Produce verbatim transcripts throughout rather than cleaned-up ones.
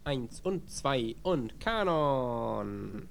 Eins und zwei und Kanon.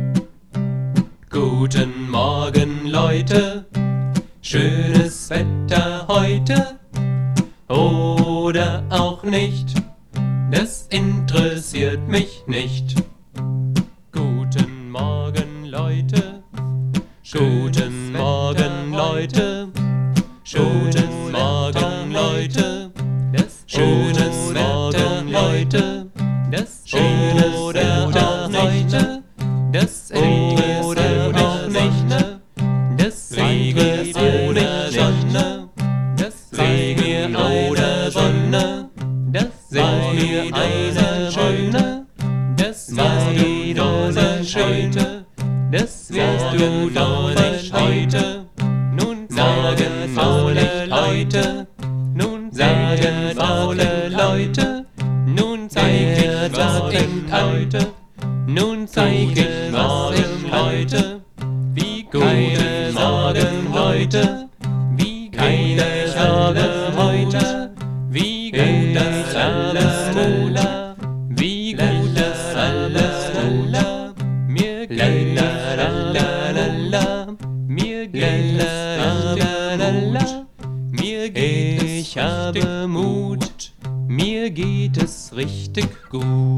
Guten Morgen, Leute, schönes Wetter heute. Oder auch nicht, das interessiert mich nicht. Guten Morgen, Leute, guten Morgen, Leute, guten Morgen, Leute, guten Morgen, Leute, das oder auch nicht, das oder auch nicht, das Regen oder Sonne, das Regen oder Sonne, das war mir eine schöne, das war du doch nicht heute, das wirst du doch nicht heute, nun sagen faule Leute, nun sagen faule Leute, nun zeig ich, was ich heute, nun zeig ich, was ich heute, wie guten Morgen heute, wie keine Sorge heute, wie gut das alles Mula, wie gut das alles Mula, mir geht la mir geht es mir geht es ich habe Mut, mir geht es richtig gut.